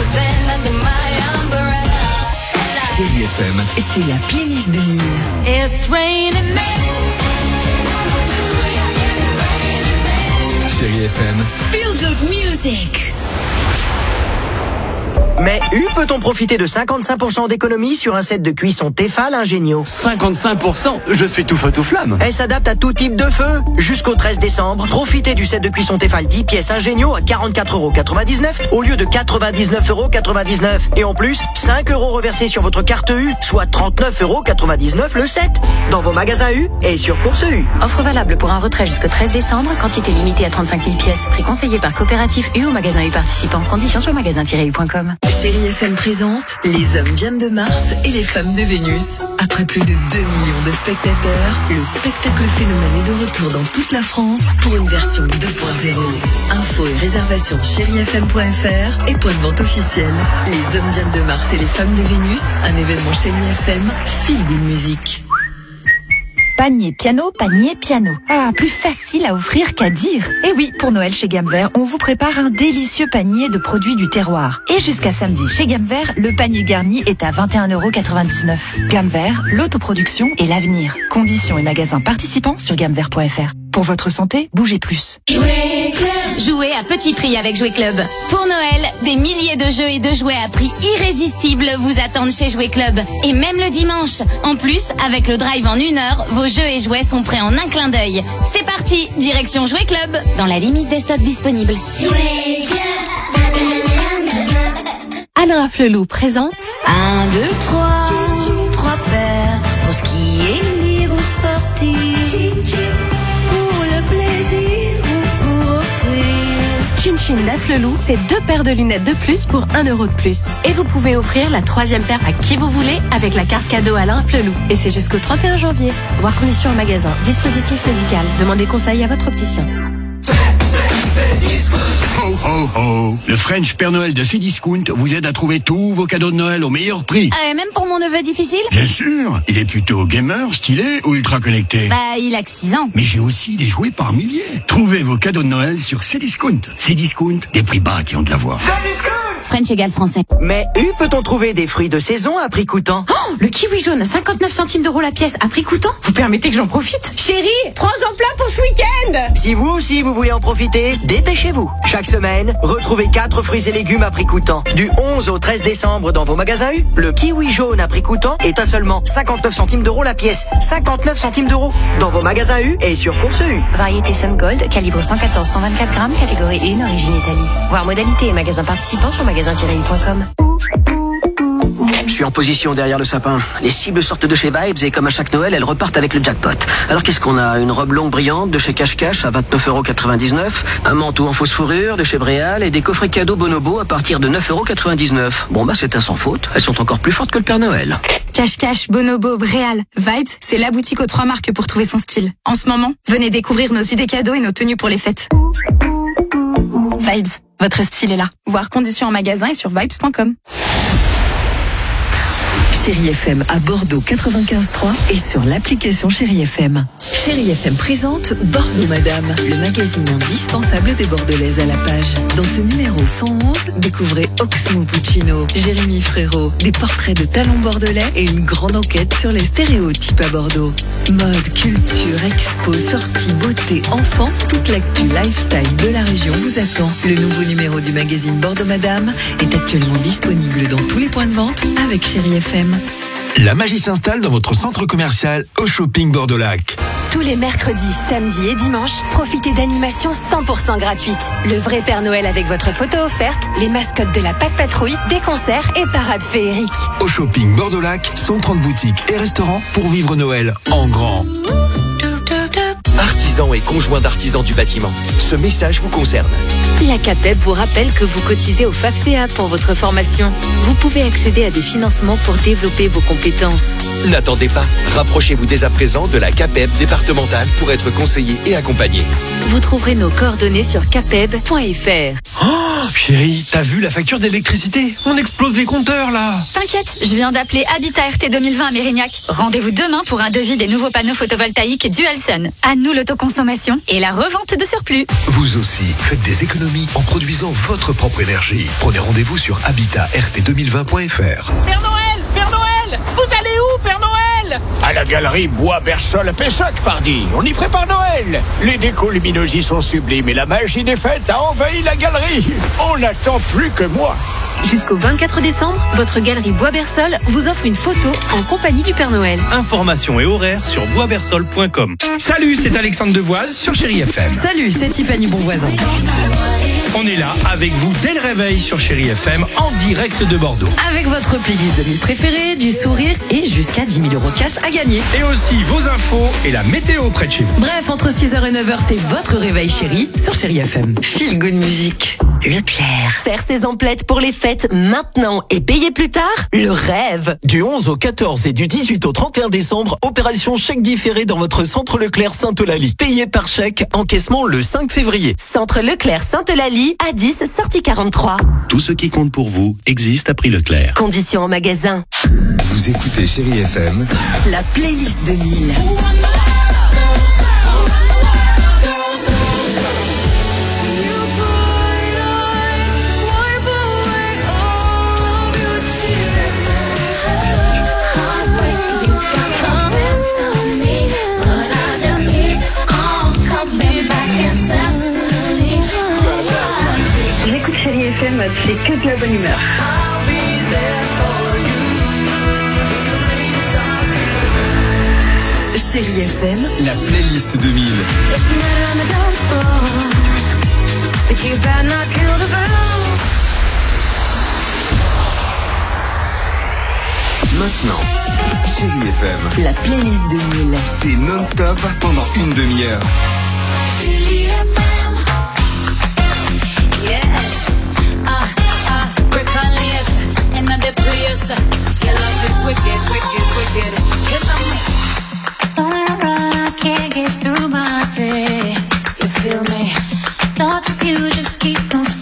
Chérie F M, c'est la playlist deux mille. It's raining men. Chérie F M, Feel good music. Mais U peut-on profiter de cinquante-cinq pour cent d'économie sur un set de cuisson Tefal Ingenio? cinquante-cinq pour cent? Je suis tout feu tout flamme. Elle s'adapte à tout type de feu. Jusqu'au treize décembre, profitez du set de cuisson Tefal dix pièces Ingenio à quarante-quatre euros quatre-vingt-dix-neuf au lieu de quatre-vingt-dix-neuf euros quatre-vingt-dix-neuf. Et en plus, cinq euros reversés sur votre carte U, soit trente-neuf euros quatre-vingt-dix-neuf le set. Dans vos magasins U et sur Course U. Offre valable pour un retrait jusqu'au treize décembre, quantité limitée à trente-cinq mille pièces. Prix conseillé par coopérative U au magasin U participant. Conditions sur magasin tiret u point com. Chérie F M présente Les hommes viennent de Mars et les femmes de Vénus. Après plus de deux millions de spectateurs, le spectacle phénomène est de retour dans toute la France pour une version deux point zéro. Infos et réservations chérie f m point f r et point de vente officiel. Les hommes viennent de Mars et les femmes de Vénus, un événement Chérie F M, feel good musique. Panier piano, panier piano. Ah, plus facile à offrir qu'à dire. Et oui, pour Noël chez Gamme Vert, on vous prépare un délicieux panier de produits du terroir. Et jusqu'à samedi chez Gamme Vert, le panier garni est à vingt et un euros quatre-vingt-dix-neuf. Gamme Vert, l'autoproduction et l'avenir. Conditions et magasins participants sur gamme vert point f r. Pour votre santé, bougez plus. Jouez Club. Jouez à petit prix avec Jouet Club. Pour Noël, des milliers de jeux et de jouets à prix irrésistible vous attendent chez Jouet Club. Et même le dimanche. En plus, avec le drive en une heure, vos jeux et jouets sont prêts en un clin d'œil. C'est parti, direction Jouet Club, dans la limite des stocks disponibles. Jouet Club. Alain Afflelou présente Un, deux, trois, trois paires pour ce qui est lire ou sortir, pour le plaisir ou pour offrir. Chin Chin d'Afflelou, c'est deux paires de lunettes de plus pour un euro de plus. Et vous pouvez offrir la troisième paire à qui vous voulez avec la carte cadeau Alain Afflelou. Et c'est jusqu'au trente et un janvier. Voir conditions en magasin. Dispositif médical. Demandez conseil à votre opticien. C'est, c'est, c'est disco. Ho, ho, ho. Le French Père Noël de Cdiscount vous aide à trouver tous vos cadeaux de Noël au meilleur prix. Ah, et même pour mon neveu difficile? Bien sûr. Il est plutôt gamer, stylé ou ultra connecté? Bah, il a que six ans. Mais j'ai aussi des jouets par milliers. Trouvez vos cadeaux de Noël sur Cdiscount. Cdiscount, des prix bas qui ont de la voix. French égale français. Mais où peut-on trouver des fruits de saison à prix coûtant? Oh, le kiwi jaune à cinquante-neuf centimes d'euros la pièce à prix coûtant. Vous permettez que j'en profite? Chérie, prends-en plein pour ce week-end. Si vous aussi vous voulez en profiter, dépêchez-vous. Chaque semaine, retrouvez quatre fruits et légumes à prix coûtant. Du onze au treize décembre dans vos magasins U, le kiwi jaune à prix coûtant est à seulement cinquante-neuf centimes d'euros la pièce. cinquante-neuf centimes d'euros dans vos magasins U et sur Course U. Variété Sun Gold, calibre cent quatorze à cent vingt-quatre grammes, catégorie un, origine Italie. Voir modalité et magasin participant sur magasin tiret u point com. Je suis en position derrière le sapin. Les cibles sortent de chez Vibes et comme à chaque Noël, elles repartent avec le jackpot. Alors qu'est-ce qu'on a? Une robe longue brillante de chez Cache Cache à vingt-neuf euros quatre-vingt-dix-neuf, un manteau en fausse fourrure de chez Bréal et des coffrets cadeaux Bonobo à partir de neuf euros quatre-vingt-dix-neuf. Bon bah c'est un sans faute, elles sont encore plus fortes que le Père Noël. Cache Cache, Bonobo, Bréal, Vibes, c'est la boutique aux trois marques pour trouver son style. En ce moment, venez découvrir nos idées cadeaux et nos tenues pour les fêtes. Vibes, votre style est là. Voir conditions en magasin et sur vibes point com. Chérie F M à Bordeaux quatre-vingt-quinze trois et sur l'application Chérie F M. Chérie F M présente Bordeaux Madame, le magazine indispensable des Bordelaises à la page. Dans ce numéro cent onze, découvrez Oxmo Puccino, Jérémy Frérot, des portraits de talents bordelais et une grande enquête sur les stéréotypes à Bordeaux. Mode, culture, expo, sorties, beauté, enfants, toute l'actu lifestyle de la région vous attend. Le nouveau numéro du magazine Bordeaux Madame est actuellement disponible dans tous les points de vente avec Chérie F M. La magie s'installe dans votre centre commercial au Shopping Bordeaux-Lac. Tous les mercredis, samedis et dimanches, profitez d'animations cent pour cent gratuites. Le vrai Père Noël avec votre photo offerte, les mascottes de la Patte Patrouille, des concerts et parades féeriques. Au Shopping Bordeaux-Lac, cent trente boutiques et restaurants pour vivre Noël en grand. Artisans et conjoints d'artisans du bâtiment, ce message vous concerne. La CAPEB vous rappelle que vous cotisez au FAFSEA pour votre formation. Vous pouvez accéder à des financements pour développer vos compétences. N'attendez pas, rapprochez-vous dès à présent de la CAPEB départementale pour être conseillé et accompagné. Vous trouverez nos coordonnées sur capeb point f r. Oh, chérie, t'as vu la facture d'électricité? On explose les compteurs là. T'inquiète, je viens d'appeler Habitat R T deux mille vingt à Mérignac. Rendez-vous demain pour un devis des nouveaux panneaux photovoltaïques Dualsun. À nous l'autoconsommation et la revente de surplus. Vous aussi, faites des économies en produisant votre propre énergie. Prenez rendez-vous sur habitat r t deux mille vingt point f r. Père Noël, Père Noël, vous allez où, Père Noël? À la galerie Bois-Bersol à Pessac, pardi. On y prépare Noël. Les décos lumineuses y sont sublimes et la magie des fêtes a envahi la galerie. On n'attend plus que moi. Jusqu'au vingt-quatre décembre, votre galerie Bois-Bersol vous offre une photo en compagnie du Père Noël. Informations et horaires sur bois bersol point com. Salut, c'est Alexandre Devoise sur Chérie F M. Salut, c'est Tiffany Bonvoisin. On est là avec vous dès le réveil sur Chérie F M en direct de Bordeaux. Avec votre playlist de mille préférés, du sourire et jusqu'à dix mille euros cash à gagner. Et aussi vos infos et la météo près de chez vous. Bref, entre six heures et neuf heures, c'est votre réveil chéri sur Chérie F M. Feel Good Music. Leclerc. Faire ses emplettes pour les fêtes maintenant et payer plus tard, le rêve. Du onze au quatorze et du dix-huit au trente et un décembre, opération chèque différé dans votre centre Leclerc Sainte-Eulalie. Payé par chèque, encaissement le cinq février. Centre Leclerc Sainte-Eulalie, à dix, sortie quarante-trois. Tout ce qui compte pour vous existe à prix Leclerc. Conditions en magasin. Vous écoutez Chérie F M. La playlist de mille. J'écoute Chérie F M, c'est que de la bonne humeur. Chérie F M, la playlist de mille. Maintenant, Chérie F M, la playlist de mille. C'est non-stop pendant une demi-heure. Chérie F M. Yeah. Ah, ah, rebellious. Another place. Your love is wicked, wicked, wicked. Cause I'm I can't get through my day. You feel me? Thoughts of you just keep consuming.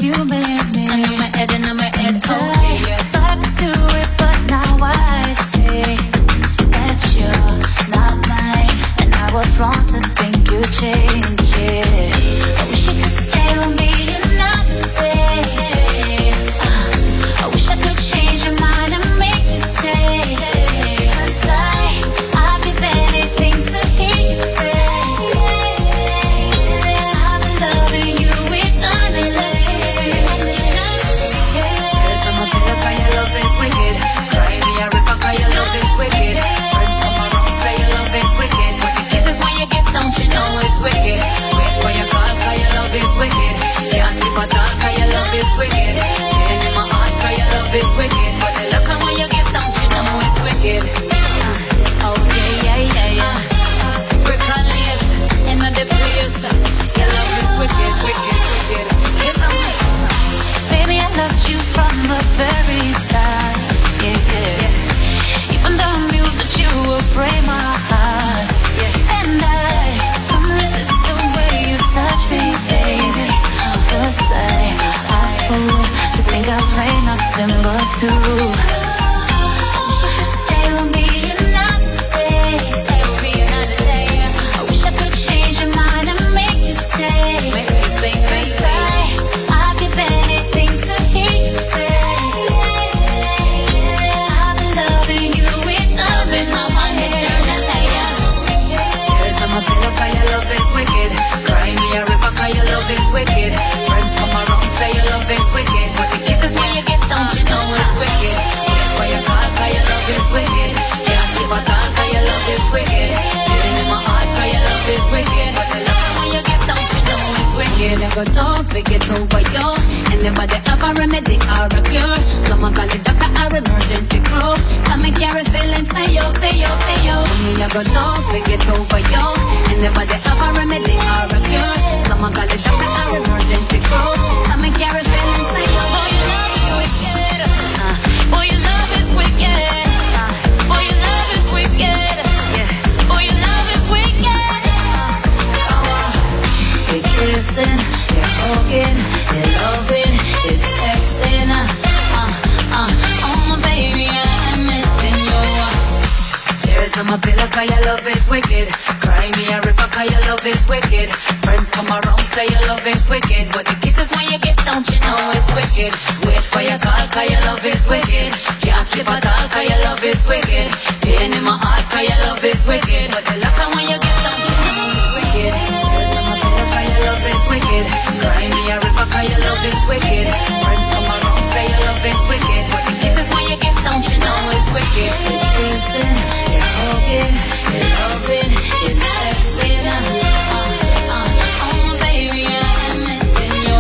But don't forget over you. Anybody have a remedy or a cure? Someone call it doctor or emergency crew. Come and carry feelings, say yo, say yo, say yo. Me a go don't forget over you. Anybody have a remedy or a cure? Someone call it doctor or emergency crew. Come and carry feelings, say yo. Boy, your love is wicked. Uh, boy, your love is wicked. Uh, boy, your love is wicked. Yeah. Boy, your love is wicked. Uh, uh, you're kissing. Hugging, you're loving, you're sexing, uh, uh, oh my baby, I'm missing you. Tears on my pillow 'cause your love is wicked. Cry me a river 'cause your love is wicked. Friends come around say your love is wicked, but the kisses when you get don't you know it's wicked. Wait for your call 'cause your love is wicked. Can't sleep at all 'cause your love is wicked. Pain in my heart 'cause your love is wicked, but the love when you get don't you know it's wicked. Tears on my pillow 'cause your love is wicked. Cry me a river 'cause your love is wicked. Friends come around say your love is wicked, but the kisses when you get don't you know it's wicked. You're kissing, you're hugging, you're loving, you're sexing, uh, uh, uh, oh my baby, I'm missing you.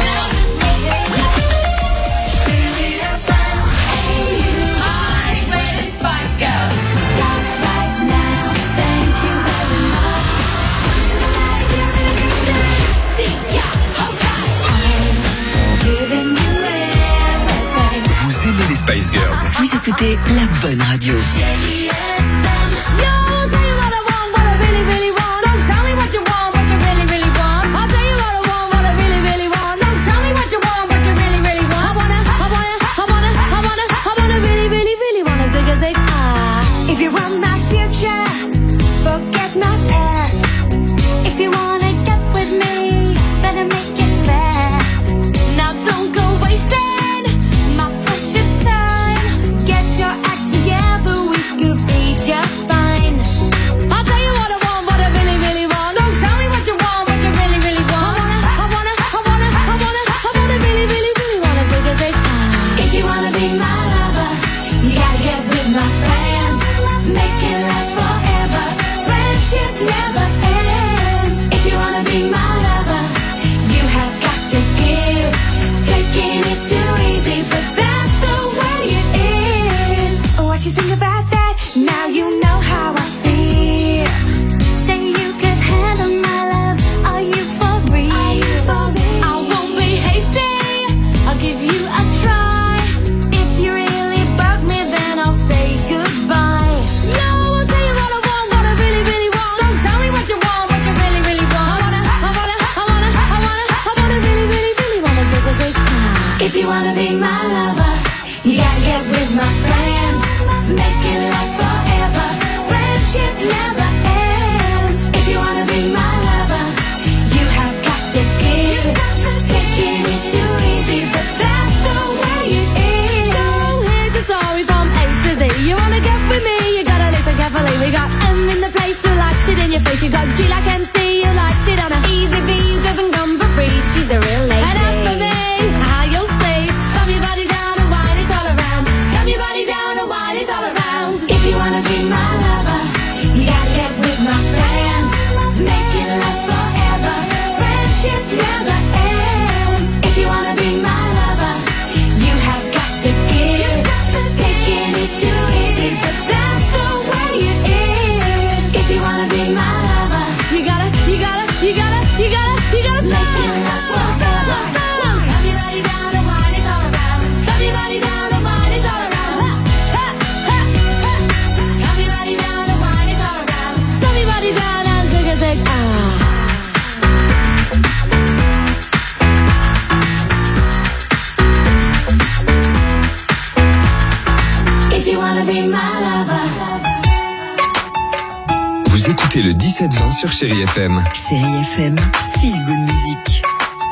Hi, we're the Spice Girls. Stop right now, thank you very much. See ya, hold tight. I'm giving you everything. Vous aimez les Spice Girls? Vous écoutez la bonne radio. If you want my future, forget my past. If you wanna get with me, better make it fast. Now don't go wasting my precious time. Get your act together, we could be just fine. I'll tell you what I want, what I really, really want. Don't tell me what you want, what you really, really want. I wanna, I wanna, I wanna, I wanna, really, really, really wanna take a take. If you wanna be my lover, you gotta get with my friends. Make it last forever. Friendship never ends. If you wanna be my lover, you have got to give. Taking is too easy, but that's the way it is. What you think about that? Now you know how I feel. Say you could handle my love. Are you for real? I won't be hasty. I'll give you a try. If you really bug me, then I'll say goodbye. Yo, I'll tell you what I want, what I really, really want. Don't tell me what you want, what you really, really want. I wanna, I wanna, I wanna, I wanna, I wanna really, really, really wanna take a take. If you wanna be my lover, you gotta get with my friends. Make it last forever. Friendship never ends. If you wanna be my lover, you have got to give. Taking is too easy, but that's the way it is. So here's a story from A to Z. You wanna get with me, you gotta listen carefully. We got M in the place who likes it in your face. You got G like M C, who likes it on a easy B, who doesn't come for free. She's a real lady. And as for me, how you'll say, stomp your body down and wine it all around. Stomp your body down and wine it all around. If you wanna be my lover, you gotta get with my friends. Make it last forever. Friendship never ends. If you wanna be my lover, you have got to give. Taking is too easy, but that's the way it is. If you wanna be my lover, you you wanna be my lover. Vous écoutez le dix-sept vingt sur Chérie F M. Chérie F M, feel good musique.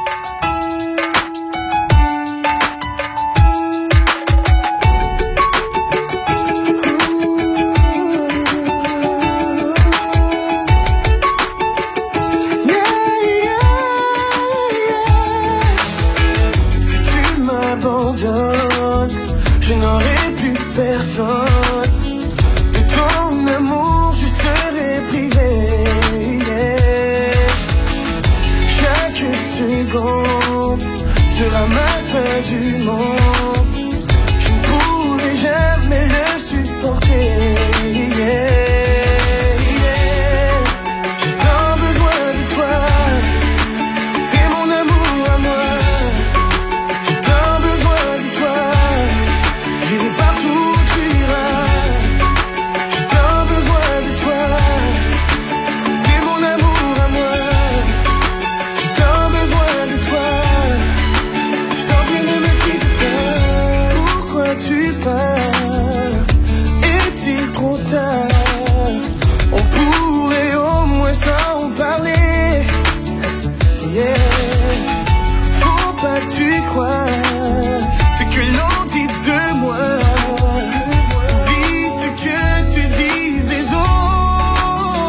Je n'aurai plus personne. De ton amour, je serai privé. Yeah. Chaque seconde sera ma fin du monde. Je ne pourrai jamais le supporter. Yeah. Yeah. J'ai tant besoin de toi. T'es mon amour à moi. J'ai tant besoin de toi. J'irai partout où tu iras. J'ai tant besoin de toi. T'es mon amour à moi. J'ai tant besoin de toi. Je t'en prie, ne me quitte pas. Pourquoi tu pars? Est-il trop tard? On pourrait au moins s'en parler. Yeah. Faut pas que tu crois ce que l'on dit de moi. Oublie ce que te disent les autres.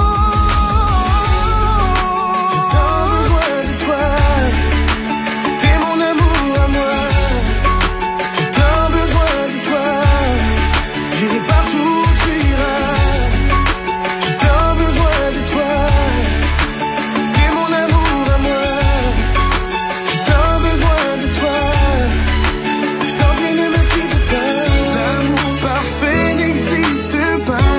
J'ai tant besoin de toi. T'es mon amour à moi. J'ai tant besoin de toi. J'irai partout où tu iras. J'ai tant besoin de toi. T'es mon amour à moi. J'ai tant besoin de toi. Je t'en prie, ne me quitte pas. L'amour parfait n'existe pas.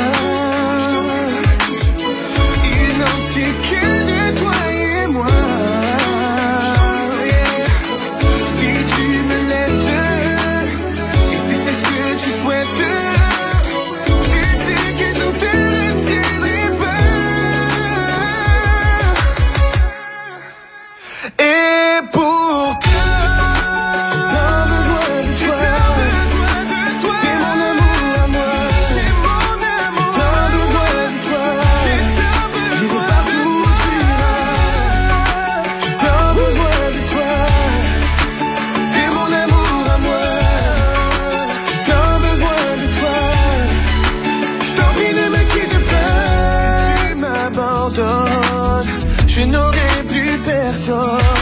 Il n'en tient que de toi et moi. Yeah. Si tu me laisses, et si c'est ce que tu souhaites, tu sais que je ne te retiendrai pas. Et pourtant, j'ai tant besoin de toi. T'es mon amour à moi. J'ai tant besoin de toi. J'irai partout où tu iras. J'ai tant besoin de toi. T'es mon amour à moi. J'ai tant besoin de toi. Je t'en prie, ne me quitte pas. Si tu m'abandonnes, je n'aurai plus personne.